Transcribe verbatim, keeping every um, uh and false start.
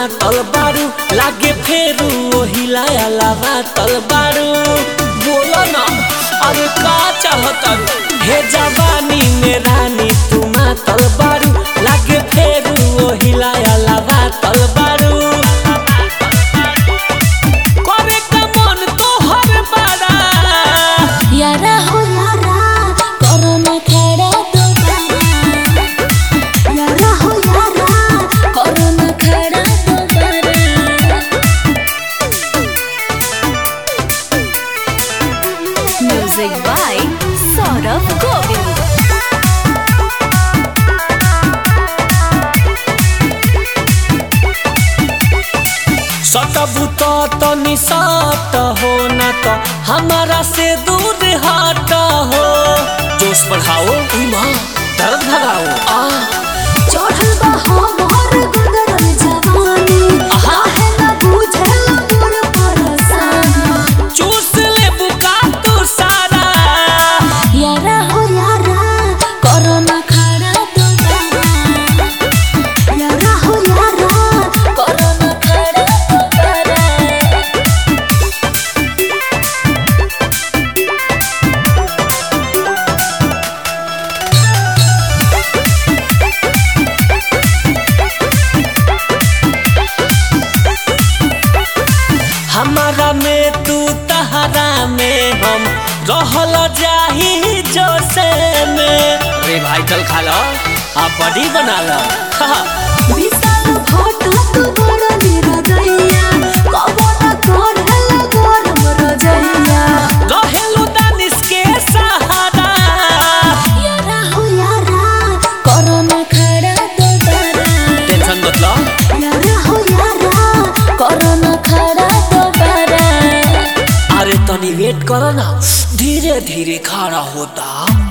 तलबारू लागे फेरू ओहिला अलावा तलबारू बोलो ना अरे का चाहता हे जवानी में रानी तुम तलबारू लागे फेरू ओहिला अलावा तलबारू करे का मन तो हर बारा यारा हो यारा करो ना खड़ा दोबारा यारा हो यारा करो ना खड़ा दोबारा म्यूजिक बाय सौरभ गोविंद सटबू तो तनी सट हो ना तो हमारा से दूर हट हो जोश बढ़ाओ माँ दर्द भगाओ आ चढ़ल बा हमर गुदरल जवानी काहे ना बुझल मोर परेशानी चूस ले बुका तू सारा यारा हो यारा करो ना खड़ा दोबारा यारा हो यारा करो ना खड़ा दोबारा हमारा में तू तहरा में हम रहल जाही जोसे में रे भाई चल खा लो आप बड़ी बना लो विशाल भट्ट तू बड़ निरदैया कबो ना करहल गरम रजैया रहेलू दानिश के सहारा यारा हो यारा करो ना खड़ा दोबारा टेंशन मत लो यारा हो यारा करो ना खड़ा दोबारा अरे तनी वेट करो ना धीरे धीरे खड़ा होता